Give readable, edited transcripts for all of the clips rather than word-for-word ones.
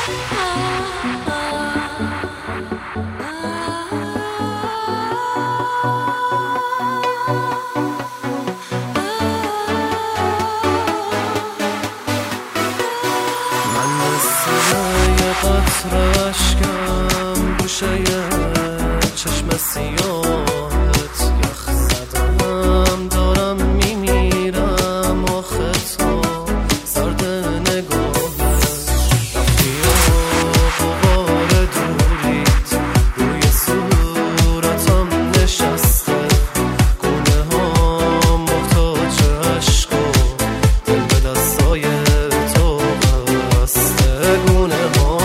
قطره اشکم گوشه چشم سیاهت یخ زدم دارم میمیرم آخه تو سرد نگاهت رفتی و غبار دوریت روی صورتم نشسته گونه ها محتاج عشق و دل به دستای تو بسته گونه ها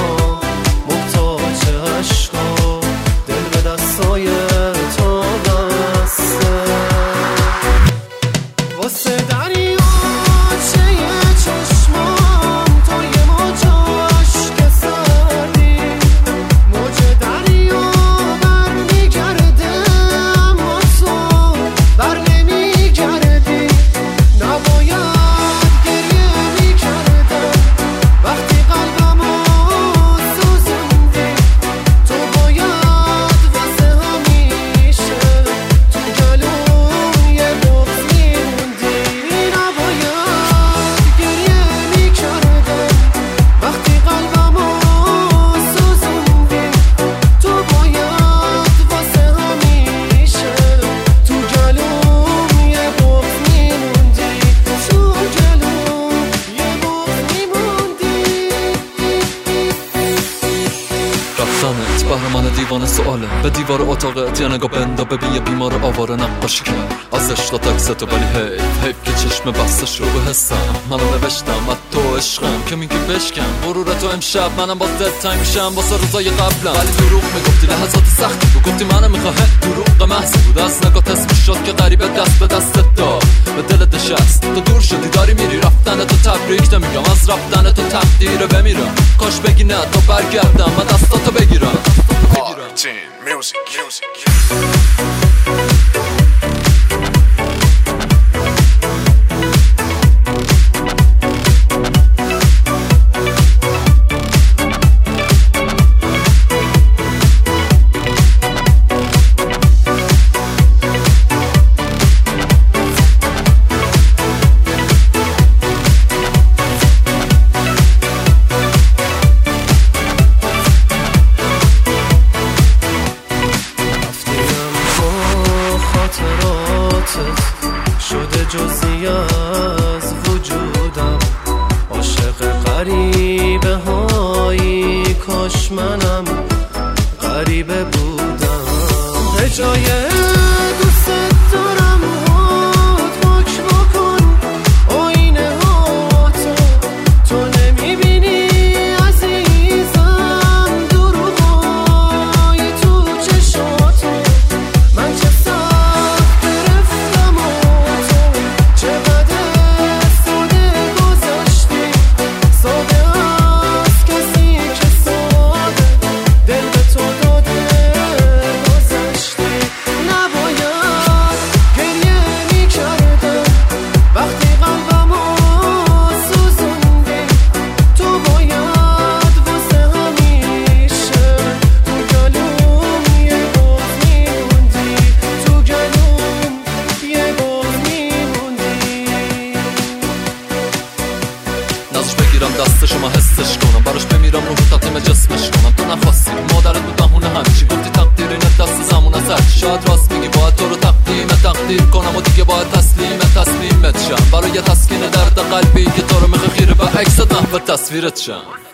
بهرمان دیوانه سواله به دیوار اتاقت یه نگاه بندا ببین یه بیمار آواره نقاشی کرد ازش تا تکستو ولی حیف که چشم بستش رو به حسم منو نوشتم از تو عشقم که میگی بشکم غرورتو امشب منم باز دل تنگ میشم واسه روزای قبلم ولی دروغ میگفتی لحظات سختی بود گفتی منو میخواه دروغ محضی بود از نگاه تسمی شد که غریبه دست به دستت داد به دلت نشست تو دور شدی داری میری رفتن تو تبریک نمیگم از رفتن تو تقدیره بمیرم کاش بگی نه تا برگردم من دستاتو بگیرم Music. شده جزئی از وجودم عاشق غریبه هایی کاش منم غریبه بودم به جای دوست دارم هات پاک بکن آینه ها تو نمیبینی عزیزم دروغای تو چشاتو من چه دست شما حسش کنم براش بمیرم رو تقدیم جسمش کنم تو نخواستی مادرت بود بهونه همچی گفتی تقدیر اینه دست زمون ازت شاید راست میگی باید تو رو تقدیر کنم و دیگه باید تسلیمت شم برای تسکین درد قلبی که تو رو میخواه خیره به عکست نحو تصویرت شم